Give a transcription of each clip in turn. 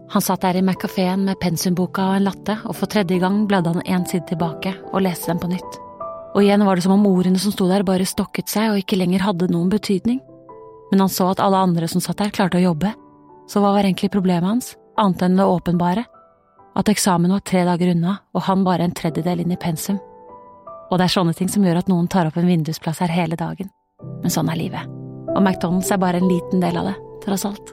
Han satt der i McCaféen med pensumboka og en latte, og for tredje gang bladde han en side tilbake og leste den på nytt. Og igjen var det som om ordene som sto der bare stokket seg og ikke lenger hadde noen betydning. Men han så at alle andre som satt der klarte å jobbe, så hva var egentlig problemet hans, annet enn det åpenbare? At eksamen var 3 dager unna, og han bare en tredjedel inn i pensum. Og det er sånne ting som gjør at noen tar opp en vindusplass her hele dagen. Men sånn er livet. Og McDonald's er bare en liten del av det, tross alt.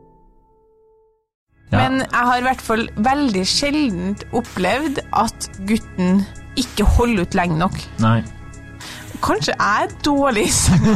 Ja. Men jeg har i hvert fall veldig sjeldent opplevd at gutten ikke holder ut lenge nok. Nei. Kanskje jeg er dårlig i senga?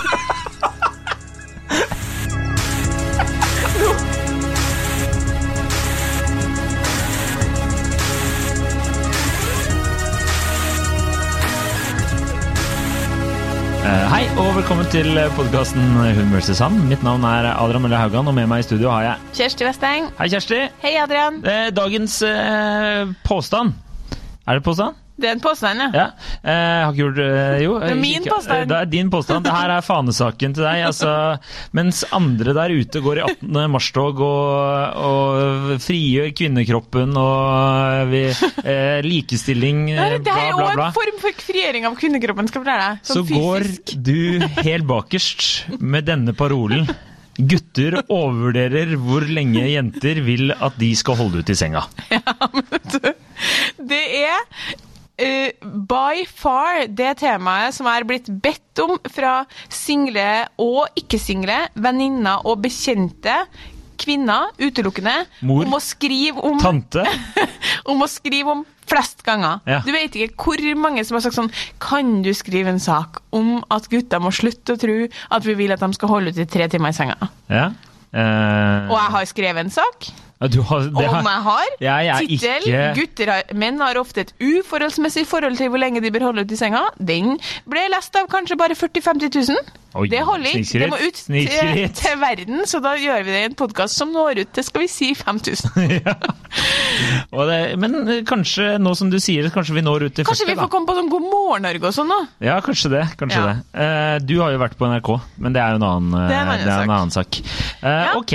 Hei, og velkommen til podcasten Hun vs. Han. Mitt navn er Adrian Mølle Haugan, og med meg i studio har jeg Kjersti Vesteng. Hei, Kjersti. Hei, Adrian. Dagens påstand. Er det påstand? Det er en påstand, ja. Jeg har ikke gjort jo. Det er min påstand. Det er din påstand. Det her er fanesaken til deg. Altså, mens andre der ute går i 18. marstog og frigjør kvinnekroppen og likestilling, bla, bla, bla. Det er jo en form for frigjøring av kvinnekroppen, skal jeg fortelle deg. Så fysisk. Går du helt bakerst med denne parolen. Gutter overvurderer hvor lenge jenter vil at de skal holde ut i senga. Ja, men vet du, det er by far det temaet som er blitt bedt om fra single og ikke-single, venninner og bekjente kvinner, utelukkende, mor, om å skrive om tante, om å skrive om flest ganger. Ja. Du vet ikke hvor mange som har sagt sånn, kan du skrive en sak om at gutter må slutte å tro at vi vil at de skal holde ut i 3 timer i senga? Ja. Og jeg har skrevet en sak. Om jeg har titel, menn har ofte et uforholdsmessig forhold til hvor lenge de bør holde ut i senga. Den ble lest av kanskje bare 40-50 000. Oi, det holder ikke. Det må ut til verden, så da gjør vi det i en podcast som når ut til, skal vi si, 5000. Ja. Men kanskje, nå som du sier det, kanskje vi når ut til 40, kanskje vi får komme på sånn God morgen Norge og sånn da? Ja, kanskje det. Du har jo vært på NRK, men det er jo en annen sak. Ok,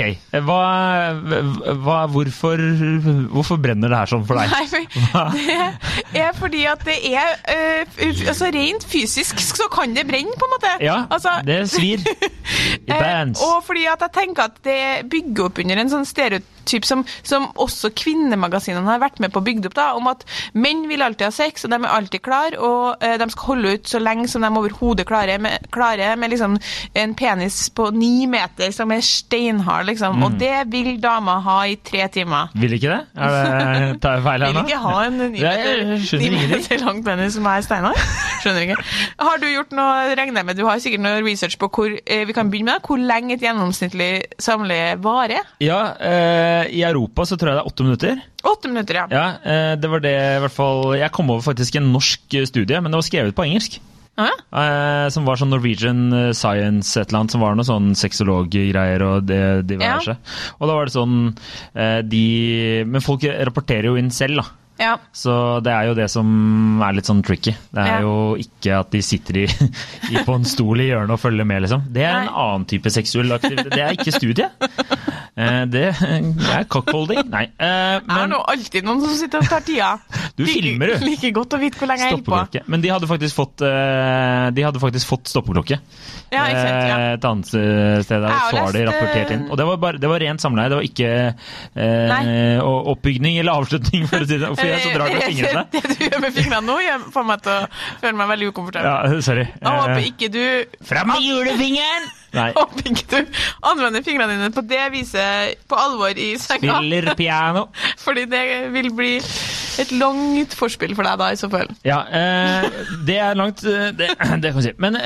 hvorfor brenner det her sånn for deg? Nei, det er fordi at det er altså rent fysisk så kan det brenne på en måte. Ja, altså, det svir i bands. Og fordi at jeg tenker at det bygger opp under en sånn stereotyp som også kvinnemagasinene har vært med på å bygge opp da, om at menn vil alltid ha sex, og de er alltid klar, og de skal holde ut så lenge som de overhodet klarer med liksom en penis på 9 meter som er steinhard, liksom. Og det vil dama ha i 3 timer. Vil ikke det? Tar jeg feil her nå? Vil ikke ha en 9 meter lang penis som er steinhard? Skjønner ikke. Har du gjort noe, regner jeg med, du har sikkert noe research på vi kan begynne med, hvor lenge et gjennomsnittlig samleie varer? Ja, i Europa så tror jeg det er 8 minutter. 8 minutter, ja. Ja, det var det i hvert fall. Jeg kom over faktisk en norsk studie, men det var skrevet på engelsk. Som var sånn Norwegian Science et eller annet, som var noe sånn sexolog-greier og det diverse. Ja. Og da var det sånn, men folk rapporterer jo inn selv da. Ja. Så det er jo det som er litt sånn tricky. Det er jo ikke at de sitter på en stol i hjørnet og følger med, liksom. Det er en annen type seksuell aktivitet. Det er ikke studie. Det er cockholding. Nei. Men er nå alltid noen som sitter og tar tida. Du filmer, du. Like godt å vite hvor lenge jeg er på. Men de hadde faktisk fått stoppeklokke. Ja, ikke sant, ja. Et annet sted der, så var det rapportert inn. Og det var rent samleie, det var ikke oppbygning eller avslutning, for å si det. For jeg så drar med fingrene. Det du gjør med fingrene nå gjør for meg til å føle meg veldig ukomfortabel. Ja, sorry. Jeg håper ikke du... Fram med julefingeren! Nei. Håper ikke du anvender fingrene dine på det viset på alvor i senga. Spiller piano. Fordi det vil bli et langt forspill for deg da, i så fall. Ja, det er langt, det kan vi si. Men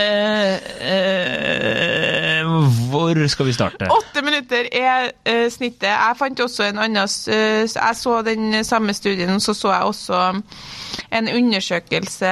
hvor skal vi starte? 8 minutter er snittet. Jeg fant også en annen, jeg så den samme studien, så jeg også en undersøkelse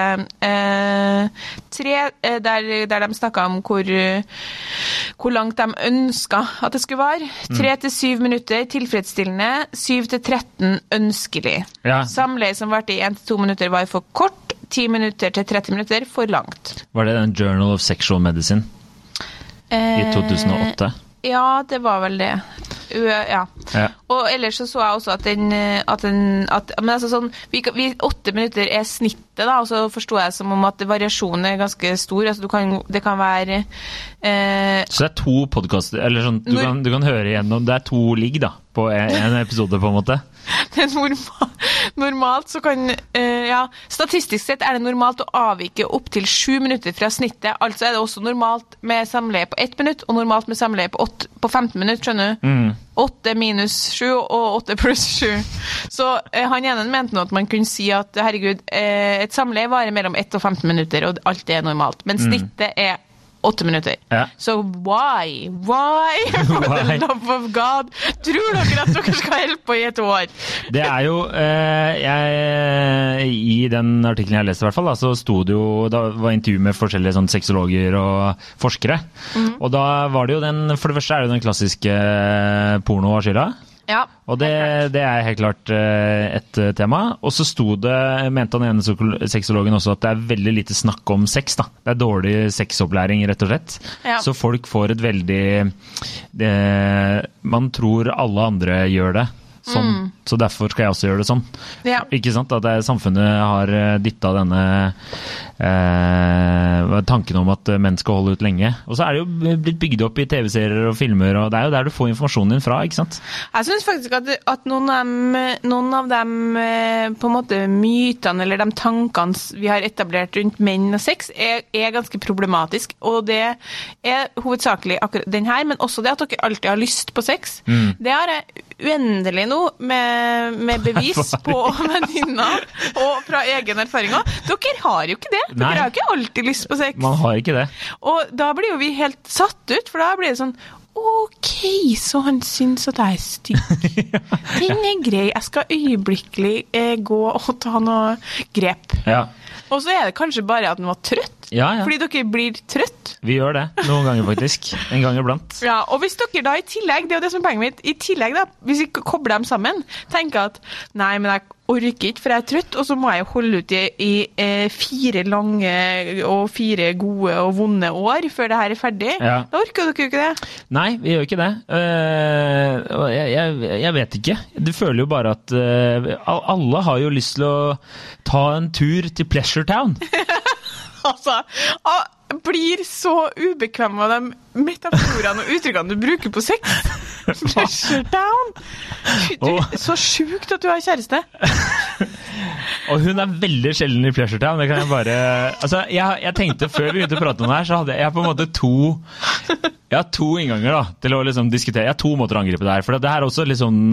der de snakket om hvor langt de ønsket at det skulle være. 3-7 minutter tilfredsstillende, 7-13 ønskelig. Ja. Samleie som varte i 1-2 minutter var for kort, 10 minutter til 30 minutter for langt. Var det den Journal of Sexual Medicine i 2008? Ja, det var vel det. Ja. Og ellers så jeg også at men altså sånn, 8 minutter snittet da, og så forstår jeg som om at variasjonen ganske stor, altså det kan være Så det 2 podcaster, eller sånn, du kan høre igjennom, det 2 ligg da, på en episode på en måte. Det normalt så kan, statistisk sett det normalt å avvike opp til 7 minutter fra snittet, altså det også normalt med samleie på 1 minutt, og normalt med samleie på 15 minutter, skjønner du? 8 minus 7 og 8 pluss 7. Så han ene mente nå at man kunne si at, herregud, et samleie varer mellom 1 og 15 minutter, og alt det normalt, men snittet 8 minutter. Så why? For the love of God? Tror dere at dere skal hjelpe på i et år? Det jo, i den artikkelen jeg leste i hvert fall, da, så stod det jo, da var intervju med forskjellige sånn, sexologer og forskere, og da var det jo for det første det den klassiske porno av skylda. Ja, og det helt klart et tema. Og så mente han ene sexologen også at det veldig lite snakk om sex da. Det dårlig sexopplæring rett og slett. Ja. Så folk får et veldig man tror alle andre gjør det sånn, så derfor skal jeg også gjøre det sånn. Ja. Ikke sant? At samfunnet har dyttet denne tanken om at menn skal holde ut lenge. Og så det jo blitt bygd opp i TV-serier og filmer, og det jo der du får informasjonen din fra, ikke sant? Jeg synes faktisk at noen av dem på en måte mytene eller de tankene vi har etablert rundt menn og sex ganske problematisk, og det hovedsakelig akkurat den her, men også det at dere alltid har lyst på sex. Det har jeg uendelig nå med bevis på venninner og fra egen erfaringer. Dere har jo ikke det. Dere har jo ikke alltid lyst på sex. Man har ikke det. Og da blir jo vi helt satt ut, for da blir det sånn ok, så han synes at jeg stygg. Den grei. Jeg skal øyeblikkelig gå og ta noe grep. Ja. Og så det kanskje bare at han var trøtt. Ja. Fordi dere blir trøtt. Vi gjør det, noen ganger faktisk. En gang iblant. Ja, og hvis dere da i tillegg, det jo det som poenget mitt, i tillegg da, hvis vi kobler dem sammen, tenker at, nei, men jeg orker ikke, for jeg trøtt, og så må jeg holde ut i 4 lange og 4 gode og vonde år før det her ferdig. Ja. Da orker dere ikke det. Nei, vi gjør ikke det. Jeg vet ikke. Du føler jo bare at alle har jo lyst til å ta en tur til Pleasure Town. Altså, blir så ubekvem av de metaforene og uttrykkene du bruker på sex. Pleasure Town. Så sjukt at du har kjæreste. Og hun veldig sjelden i Pleasure Town. Det kan jeg bare... Altså, jeg tenkte før vi begynte å prate om det her, så hadde jeg på en måte 2 innganger da, til å liksom diskutere. Jeg har 2 måter å angripe det her, for det her også litt sånn...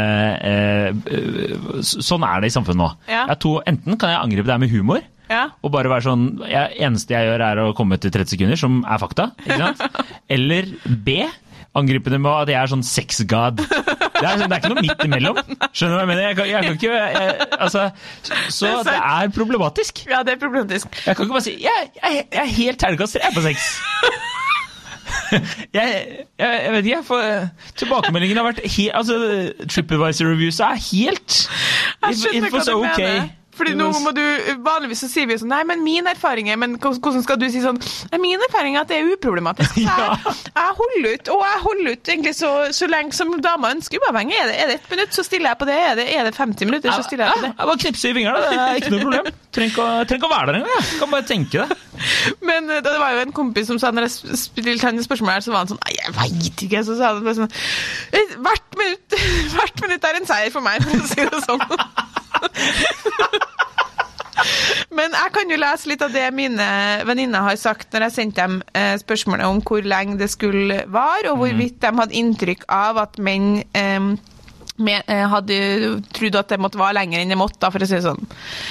sånn det i samfunnet nå. Ja. Enten kan jeg angripe det her med humor, ja. Og bare være sånn, eneste jeg gjør å komme til 30 sekunder, som fakta, ikke sant? Eller B, angripe det med at jeg sånn sex-god. Det ikke noe midt imellom. Skjønner du hva jeg mener? Jeg kan ikke, altså, så det problematisk. Ja, det problematisk. Jeg kan ikke bare si, jeg helt terningkast 3 på sex. Jeg vet ikke, tilbakemeldingen har vært helt, altså, TripAdvisor-reviews helt it was okay. Fordi nå må du, vanligvis så sier vi sånn, nei, men min erfaring men hvordan skal du si sånn, min erfaring at det uproblematisk. Jeg holder ut, og jeg holder ut egentlig så lenge som dama ønsker, uavhengig. Er det 1 minutt, så stiller jeg på det. Er det 50 minutter, så stiller jeg på det. Jeg bare knipser i fingrene, det ikke noe problem. Trenger ikke å være der engang, jeg kan bare tenke det. Men det var jo en kompis som sa, når jeg stilte henne spørsmål her, så var han sånn, nei, jeg vet ikke, så sa han bare sånn, hvert minutt en seier for meg, for å si det sånn. Men jeg kan jo lese litt av det mine venninner har sagt når jeg sendte dem spørsmålet om hvor lenge det skulle være, og hvorvidt de hadde inntrykk av at menn hadde trodd at det måtte være lenger enn det måtte, for å si det sånn.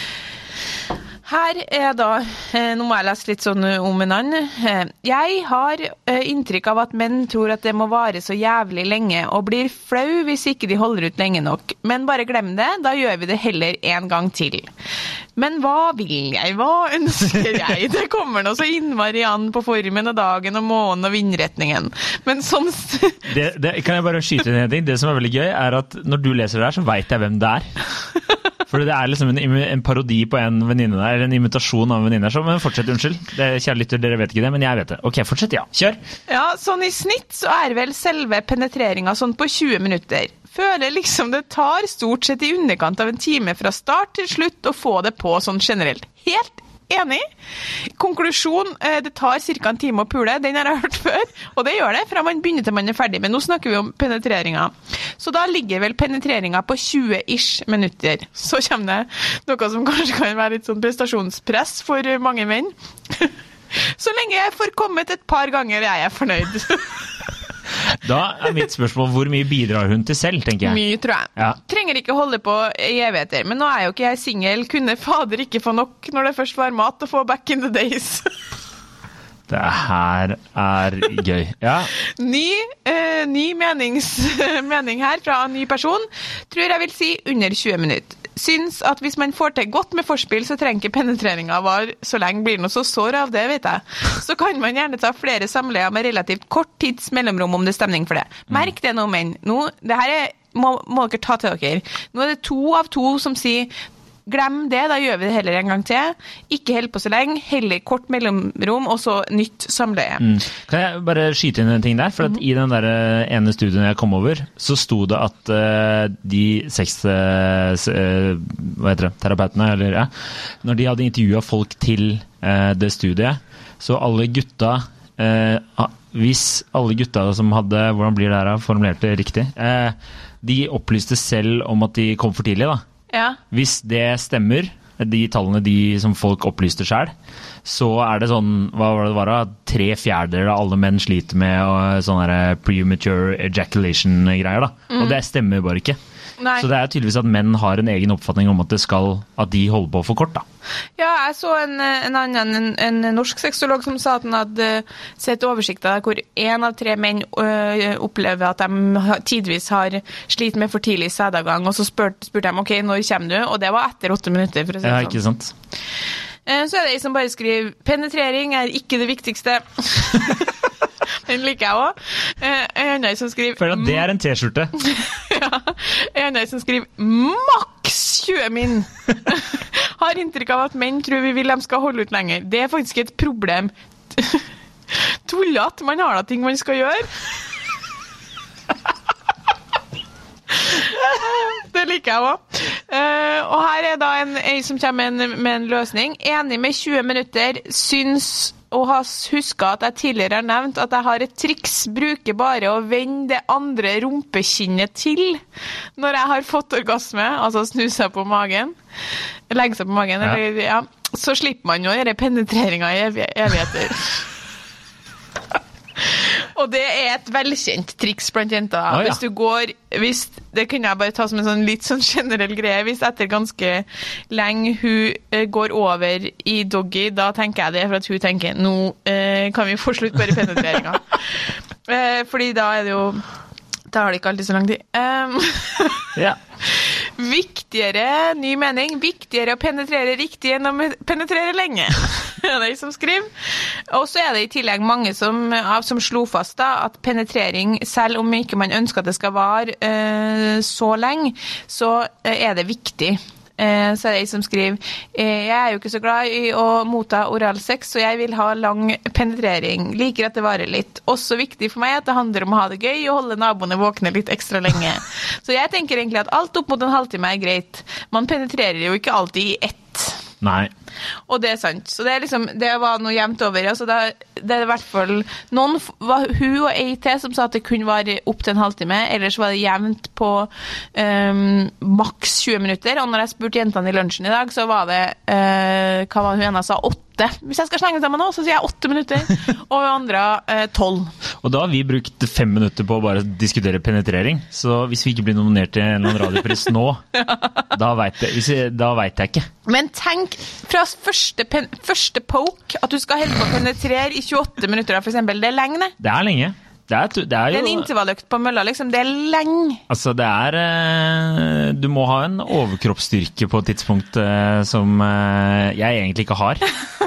Her da, nå må jeg lese litt sånn om en annen. Jeg har inntrykk av at menn tror at det må vare så jævlig lenge, og blir flau hvis ikke de holder ut lenge nok. Men bare glem det, da gjør vi det heller en gang til. Men hva vil jeg? Hva ønsker jeg? Det kommer nå så innmari an på formen av dagen og månen og vindretningen. Men sånn... Det kan jeg bare skyte ned i. Det som veldig gøy at når du leser det her, så vet jeg hvem det For det liksom en parodi på en venninne der, eller en imitasjon av en venninne der, så men fortsett, unnskyld. Kjære lytter, dere vet ikke det, men jeg vet det. Ok, fortsett, ja. Kjør! Ja, sånn i snitt så vel selve penetreringen sånn på 20 minutter. Føler liksom det tar stort sett i underkant av en time fra start til slutt å få det på sånn generelt. Helt enig. Konklusjon, det tar cirka en time å pule, den har jeg hørt før, og det gjør det fra man begynner til man ferdig, men nå snakker vi om penetreringen. Så da ligger vel penetreringen på 20-ish minutter. Så kommer det noe som kanskje kan være litt sånn prestasjonspress for mange menn. Så lenge jeg får kommet et par ganger, er jeg fornøyd. Da mitt spørsmål, hvor mye bidrar hun til selv, tenker jeg? Mye, tror jeg. Ja. Trenger ikke holde på i evigheter, men nå er jo ikke jeg single, kunne fader ikke få nok når det først var mat å få back in the days. Det her gøy. Ja. Ny mening her fra en ny person, tror jeg vil si under 20 minutter. Syns at hvis man får til godt med forspill, så trenger ikke penetreringen var så lenge blir noe så sår av det, vet jeg. Så kan man gjerne ta flere samleier med relativt kort tids mellomrom om det er stemning for det. Merk det nå, menn. Nå, det her må dere ta til dere. Nå er det 2 av 2 som sier glem det, da gjør vi det heller en gang til. Ikke held på så lenge, heller kort mellomrom, og så nytt samleie. Kan jeg bare skyte inn en ting der? For at i den der ene studien jeg kom over, så sto det at de terapeutene, eller ja, når de hadde intervjuet folk til det studiet, så alle gutta, hvis alle gutta som hadde, hvordan blir det her, formulert det riktig, de opplyste selv om at de kom for tidlig, da. Ja. Hvis det stemmer, de tallene som folk opplyste selv, så det sånn, hva var det, 3/4 av alle menn sliter med sånne premature ejaculation-greier, da. Og det stemmer bare ikke. Nei. Så det tydeligvis at menn har en egen oppfatning om at de holder på for kort, da. Ja, jeg så en norsk sexolog som sa at han hadde sett oversikter hvor 1 av 3 menn opplever at de tidvis har slitt med for tidlig sædavgang, og så spurte de, ok, når kommer du? Og det var etter 8 minutter, for å si det sånn. Ja, ikke sant. Så det som bare skriver, penetrering ikke det viktigste. Den liker jeg også. En annen som skriver... For det en t-skjorte. Ja, en annen som skriver maks 20 min. Har inntrykk av at menn tror vi vil de skal holde ut lenger. Det faktisk et problem. Tullet, man har da ting man skal gjøre. Det liker jeg også. Og her da en som kommer med en løsning. Enig med 20 minutter, syns og har husket at jeg tidligere har nevnt at jeg har et triks, bruker bare å vende det andre rumpekinnet til når jeg har fått orgasme, altså snu seg på magen, legge seg på magen, ja. Eller, ja, så slipper man jo å gjøre penetreringen i evigheter. Og det et velkjent triks blant jenter. Ja. Hvis du går, det kunne jeg bare ta som en sånn litt sånn generell greie, hvis etter ganske lenge hun går over i doggy, da tenker jeg det for at hun tenker, nå kan vi få slutt bare penetreringen. Fordi da det jo, da har det ikke alltid så lang tid. Ja. Viktigere, ny mening, viktigere å penetrere riktig enn å penetrere lenge. Det de som skriver. Og så det i tillegg mange som slo fast da, at penetrering, selv om ikke man ønsker at det skal vare så lenge, så det viktig. Så det de som skriver, jeg jo ikke så glad i å motta oral sex, så jeg vil ha lang penetrering. Liker at det varer litt. Også viktig for meg at det handler om å ha det gøy og holde naboene våkne litt ekstra lenge. Så jeg tenker egentlig at alt opp mot en halvtime greit. Man penetrerer jo ikke alltid i ett. Nei. Og det sant. Så det liksom, det var noe jevnt over. Altså det i hvert fall noen, var hun og ei til som sa at det kunne være opp til en halvtime, ellers var det jevnt på maks 20 minutter. Og når jeg spurte jentene i lunsjen i dag, så var det, hva var hun ene sa, 8. Hvis jeg skal slenge sammen nå, så sier jeg 8 minutter, og andre 12. Og da har vi brukt 5 minutter på å bare diskutere penetrering, så hvis vi ikke blir nominert til en eller annen radiopris nå, da vet jeg ikke. Men tenk fra første poke, at du skal helt på å penetrere i 28 minutter, for eksempel, det lenge. Det lenge. Det er jo en intervalløkt på mølla, liksom. Det lenge. Altså, du må ha en overkroppsstyrke på et tidspunkt som jeg egentlig ikke har.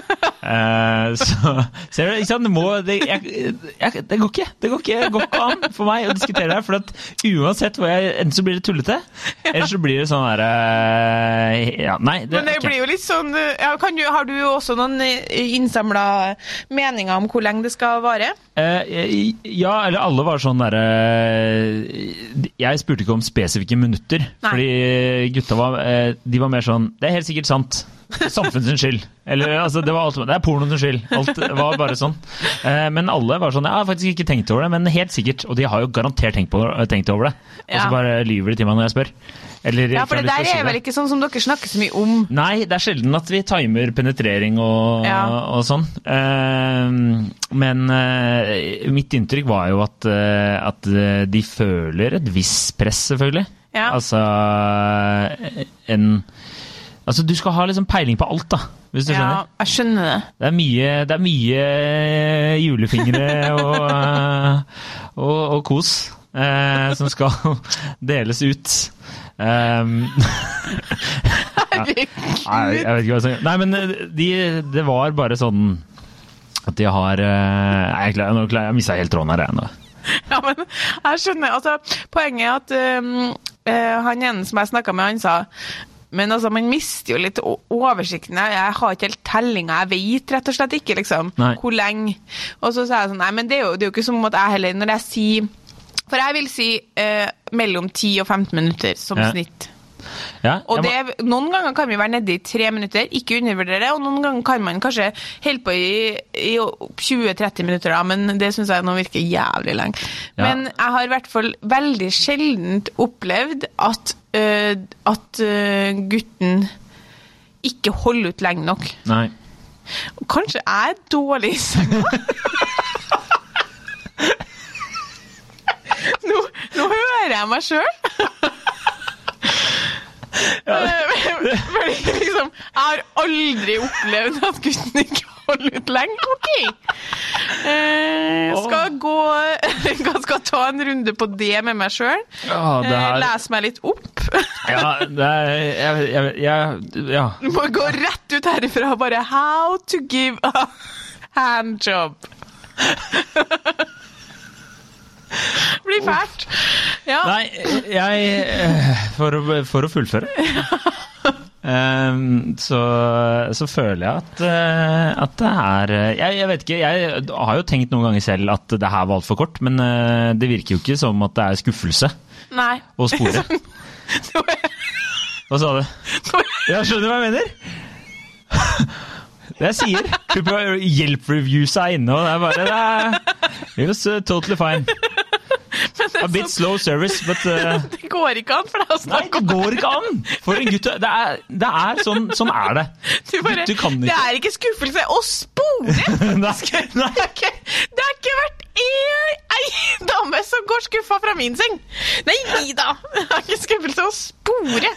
Så ser du, ikke sant, det går ikke an for meg å diskutere det her, for at uansett hvor enten så blir det tullete, eller så blir det sånn der, nei. Men det blir jo litt sånn, har du også noen innsamlet meninger om hvor lenge det skal vare? Ja, eller alle var sånn der, jeg spurte ikke om spesifikke minutter, fordi gutta de var mer sånn, det helt sikkert sant. Samfunnets skyld. Eller, altså, det er pornoens skyld. Alt var bare sånn. Men alle var sånn, jeg har faktisk ikke tenkt over det, men helt sikkert, og de har jo garantert tenkt over det. Og så bare lyver de til meg når jeg spør. Eller, for det der vel ikke sånn som dere snakker så mye om. Nei, det sjelden at vi timer penetrering og sånn. Men mitt inntrykk var jo at de føler et visst press, selvfølgelig. Altså, du skal ha liksom peiling på alt, da, hvis du skjønner. Ja, jeg skjønner det. Det er mye julefingre og kos som skal deles ut. Jeg vet ikke hva jeg sier. Nei, men det var bare sånn at de har jeg mistet helt tråden her nå. Ja, men jeg skjønner. Altså, poenget er at han ene som jeg snakket med, han sa men altså, man mister jo litt oversikten. Jeg har ikke helt tellinga. Jeg vet rett og slett ikke, liksom, hvor lenge. Og så sa jeg sånn, nei, men det er jo ikke som at jeg heller, når jeg sier, for jeg vil si mellom 10 og 15 minutter som snitt. Ja, noen ganger kan vi være nede i 3 minutter, ikke undervurdere det, og noen ganger kan man kanskje helt på i 20-30 minutter, da, men det synes jeg nå virker jævlig lenge. Men jeg har i hvert fall veldig sjeldent opplevd at gutten ikke holder ut lenge nok. Nei. Kanskje jeg er dårlig i senga? Nå hører jeg meg selv. Fordi liksom, jeg har aldri opplevd at gutten ikke holder ut lenge. Ok. Skal ta en runde på det med meg selv. Les meg litt opp. Du må gå rett ut herifra og bare how to give a handjob. Blir fælt. Nei, for å fullføre så føler jeg at det jeg vet ikke, jeg har jo tenkt noen ganger selv at det her var alt for kort, men det virker jo ikke som at det er skuffelse å spore. Hva sa du? Jeg skjønner hva jeg mener. Det jeg sier, hjelp-reviews inne, og det er bare it was totally fine. A bit slow service, but det går ikke an for deg å snakke om. Nei, det går ikke an for en gutt. Det er sånn er det. Du kan ikke. Det er ikke skuffelse å spore. Nei. Det har ikke vært ei dame som går skuffa fra min seng. Nei da, det er ikke skuffelse å spore.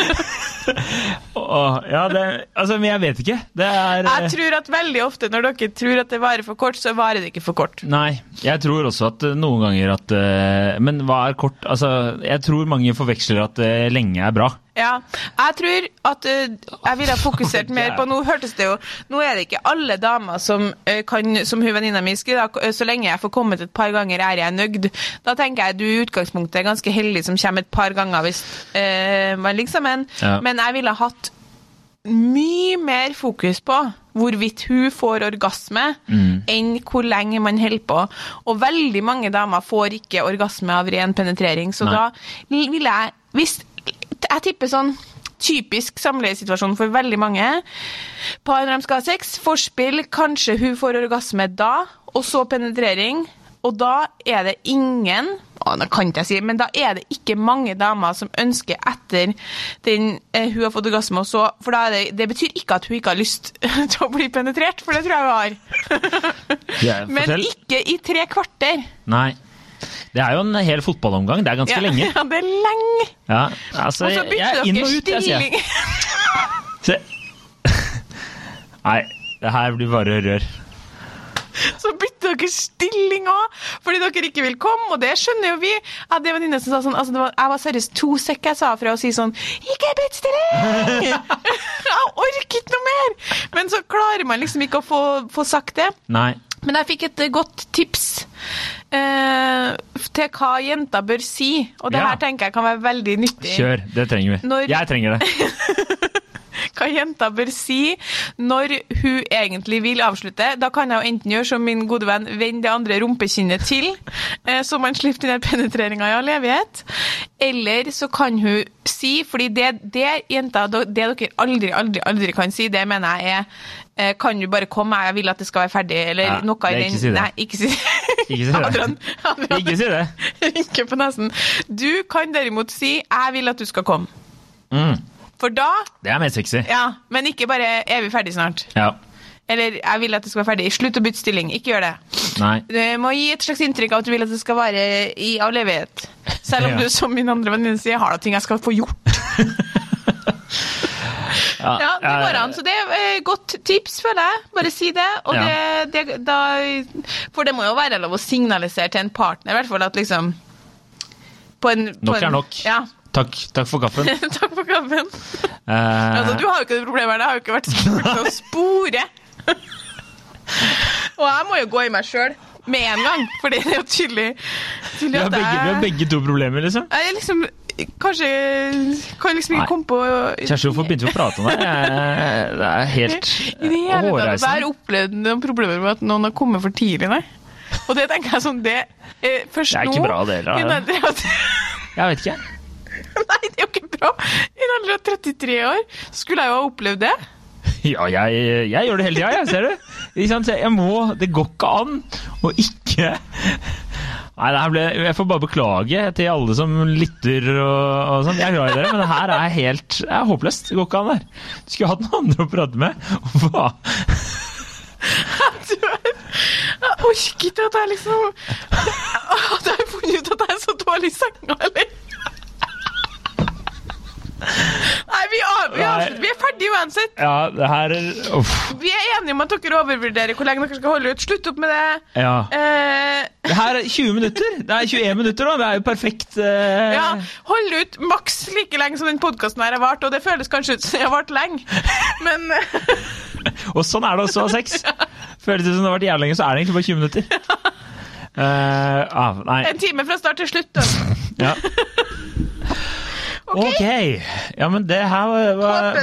Men jeg vet ikke. Jeg tror at veldig ofte når dere tror at det varer for kort, så varer det ikke for kort. Nei, jeg tror også at noen ganger at men hva er kort? Altså, jeg tror mange forveksler at lenge er bra. Ja, jeg tror at jeg ville ha fokusert mer på, nå hørtes det jo, nå er det ikke alle damer som som hun venninna mi skriver, så lenge jeg får kommet et par ganger er jeg nøgd. Da tenker jeg du i utgangspunktet er ganske heldig som kommer et par ganger hvis man liksom men jeg ville ha hatt mye mer fokus på hvorvidt hun får orgasme enn hvor lenge man holder på. Og veldig mange damer får ikke orgasme av ren penetrering, så da vil jeg tipper sånn typisk samleiesituasjon for veldig mange. Par når de skal ha sex, forspill, kanskje hun får orgasme da, og så penetrering, og da er det ingen, det kan ikke jeg si, men da er det ikke mange damer som ønsker etter hun har fått orgasme, og så, for da det betyr ikke at hun ikke har lyst til å bli penetrert, for det tror jeg hun har. Men ikke i 3 kvarter. Nei. Det er jo en hel fotballomgang, det er ganske lenge. Ja, det er lenge. Ja, altså, og så bytter dere stilling. Se. Nei, det her blir bare rør. så bytter dere stilling også, fordi dere ikke vil komme, og det skjønner jo vi. Ja, det var venninne som sa sånn, altså jeg var seriøst 2 sekk jeg sa fra å si sånn, ikke bytt stilling! Jeg orker ikke noe mer! Men så klarer man liksom ikke å få sagt det. Nei. Men jeg fikk et godt tips til hva jenter bør si, og det her tenker jeg kan være veldig nyttig. Kjør, det trenger vi. Jeg trenger det. Hva jenter bør si når hun egentlig vil avslutte. Da kan jeg jo enten gjøre som min gode venn, vende det andre rumpekinnet til, så man slipper den penetreringen i all evighet. Eller så kan hun si, fordi det jenter, det dere aldri kan si, det mener jeg kan du bare komme, jeg vil at det skal være ferdig, eller noe i den... Si Nei, ikke si det. Ikke si det. Adrian, ikke si det. Rynke på nesen. Du kan derimot si, jeg vil at du skal komme. For da... Det mer sexy. Ja, men ikke bare, er vi ferdig snart? Ja. Eller, jeg vil at det skal være ferdig. Slutt å bytte stilling, ikke gjør det. Nei. Du må gi et slags inntrykk av at du vil at det skal være i all evighet. Selv om du, som min andre venninne sier, har da ting jeg skal få gjort. Ja, det går an. Så det er godt tips, føler jeg. Bare si det. Og for det må jo være lov å signalisere til en partner, i hvert fall at liksom... Nok er nok. Ja. Takk for kaffen. Takk for kaffen. Altså, du har jo ikke det problemet her. Det har jo ikke vært så å spore. Og jeg må jo gå i meg selv med en gang, for det er jo tydelig vi har begge 2 problemer, liksom. Jeg liksom... Kanskje kan liksom ikke komme på Kjersti, hvorfor begynte vi å prate om det? Det er helt hårreisende. Jeg har opplevd noen problemer med at noen har kommet for tidlig, nei. Og det tenker jeg sånn, det først nå... Det er ikke bra, det heller. Jeg vet ikke. Nei, det er jo ikke bra. I en alder av 33 år skulle jeg jo ha opplevd det. Ja, jeg gjør det hele tiden, jeg ser det. Det går ikke an å ikke... Nei, jeg får bare beklage til alle som lytter og sånn. Jeg er glad i dere, men det her er håpløst. Det går ikke an der. Du skulle hatt noen andre å prate med. Hva? Jeg orker ikke at jeg liksom... At jeg har funnet ut at jeg er så dårlig i senga, eller? Nei, vi er ferdige uansett. Ja, det her er... Vi er enige om at dere overvurderer hvor lenge dere skal holde ut. Slutt opp med det. Ja. Det her er 20 minutter. Det er 21 minutter nå. Det er jo perfekt. Ja, hold ut maks like lenge som den podcasten her har vart, og det føles kanskje ut som det har vart lenge. Men... Og sånn er det også av sex. Føles det som det har vært jævlig lenge, så er det egentlig bare 20 minutter. Nei. En time fra start til slutt, da. Ja. Ok, ja, men det her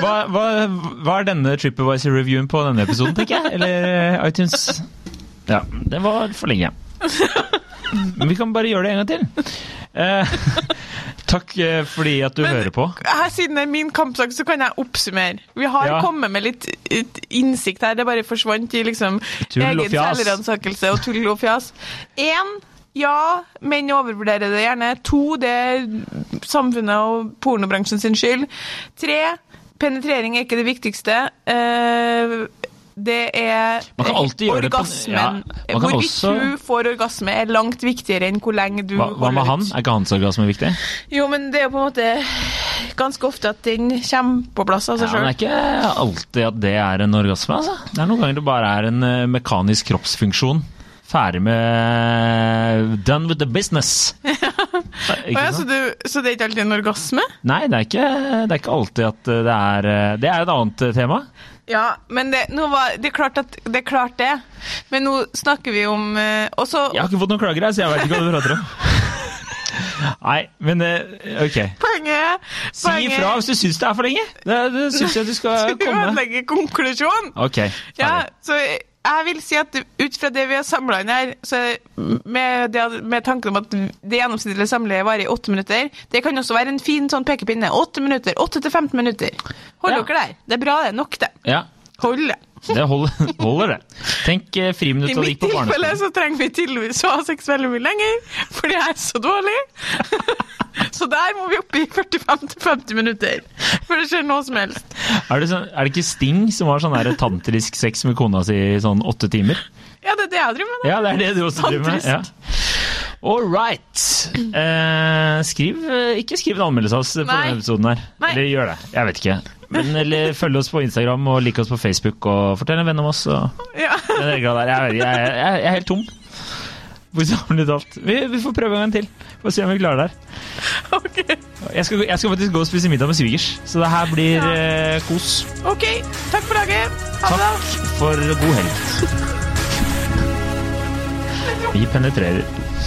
hva er denne TripAdvisor-reviewen på denne episoden, tenker jeg? Eller iTunes? Ja, det var for lenge. Men vi kan bare gjøre det en gang til. Takk fordi at du hører på. Her, siden det er min kampsak, så kan jeg oppsummere. Vi har kommet med litt innsikt her, det bare forsvant i liksom egen selvransakelse og tull og fjas. 1, ja, menn overvurderer det gjerne. 2, det er samfunnet og pornobransjen sin skyld. 3, penetrering er ikke det viktigste. Det er orgasmen. Hvorvidt du får orgasme er langt viktigere enn hvor lenge du holder ut. Hva med han? Er ikke hans orgasme viktig? Jo, men det er jo på en måte ganske ofte at den kommer på plass av seg selv. Men det er ikke alltid at det er en orgasme, altså. Det er noen ganger det bare er en mekanisk kroppsfunksjon. Ferdig med done with the business. Så det er ikke alltid en orgasme? Nei, det er ikke alltid at det er et annet tema. Ja, men det er klart det. Men nå snakker vi om også... Jeg har ikke fått noen klager her, så jeg vet ikke hva du prater om. Nei, men ok. Poenget. Si ifra hvis du synes det er for lenge. Det synes jeg du skal komme. Du ødelegger konklusjonen. Ok, ferdig. Ja, så... Jeg vil si at ut fra det vi har samlet inn her, så med tanken om at det gjennomsnittlige samleie varer i 8 minutter, det kan også være en fin sånn pekepinne. 8 minutter, 8-15 minutter. Hold dere der. Det er bra det, nok det. Ja. Hold det. Det holder det. Tenk friminutt og gikk på barneskolen. I mitt tilfelle så trenger vi tydeligvis å ha sex veldig mye lenger, fordi jeg er så dårlig. Så der må vi opp i 45-50 minutter, for det skjer noe som helst. Er det ikke Sting som har sånn her tantrisk sex med kona si i sånn 8 timer? Ja, det er det jeg driver med. Ja, det er det du også driver med. Ja. All right. Ikke skriv en anmeldelse på denne episoden her. Nei. Eller gjør det. Jeg vet ikke. Eller følg oss på Instagram og lik oss på Facebook og fortell en venn om oss. Jeg er helt tom. Vi får prøve en gang til. Få se om vi klarer det her. Ok. Jeg skal faktisk gå og spise middag med svigers, så det her blir kos. Ok, takk for dagen. Ha det. Takk for god helg. Vi penetrerer.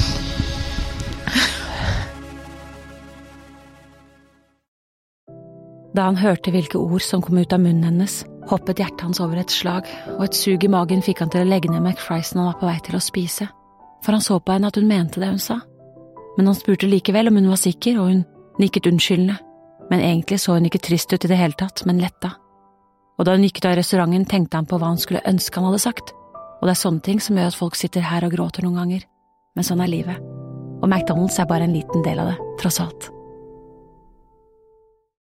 Da han hørte hvilke ord som kom ut av munnen hennes, hoppet hjertet hans over et slag, og et sug i magen fikk han til å legge ned McFriesen han var på vei til å spise. For han så på henne at hun mente det hun sa. Men han spurte likevel om hun var sikker, og hun nikket unnskyldende. Men egentlig så hun ikke trist ut i det hele tatt, men letta. Og da hun gikk ut av restauranten, tenkte han på hva han skulle ønske han hadde sagt. Og det er sånne ting som gjør at folk sitter her og gråter noen ganger. Men sånn er livet. Og McDonald's er bare en liten del av det, tross alt.